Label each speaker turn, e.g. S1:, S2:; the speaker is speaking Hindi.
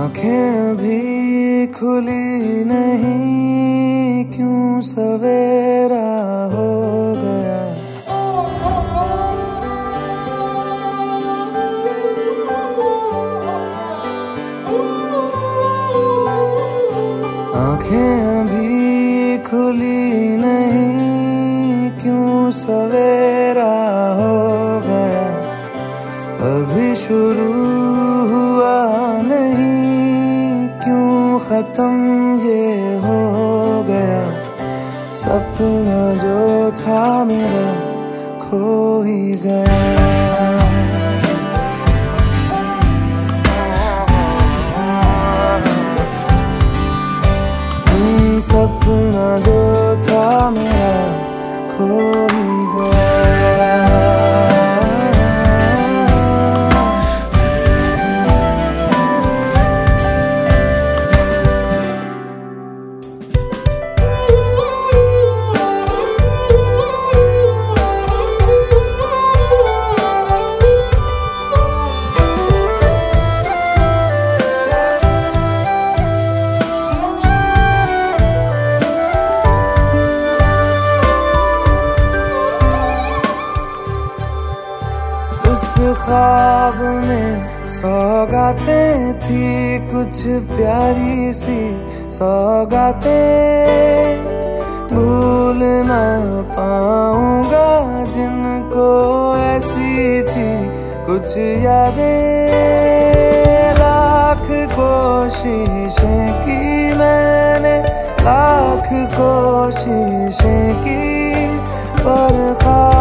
S1: आंखें भी खुली नहीं, क्यों सवेरा हो गया। आंखें अभी खुली नहीं, क्यों सवेरा हो गया। अभी शुरू हुआ नहीं, क्यों खत्म ये हो गया। सपना जो था मेरा खो ही गया। सपना जो था मेरा खो ही गया। उस ख्वाब में सौगातें थी, कुछ प्यारी सी सौगातें। भूल ना पाऊंगा जिनको ऐसी थी कुछ यादें। लाख कोशिशें की मैंने, लाख कोशिशें की, पर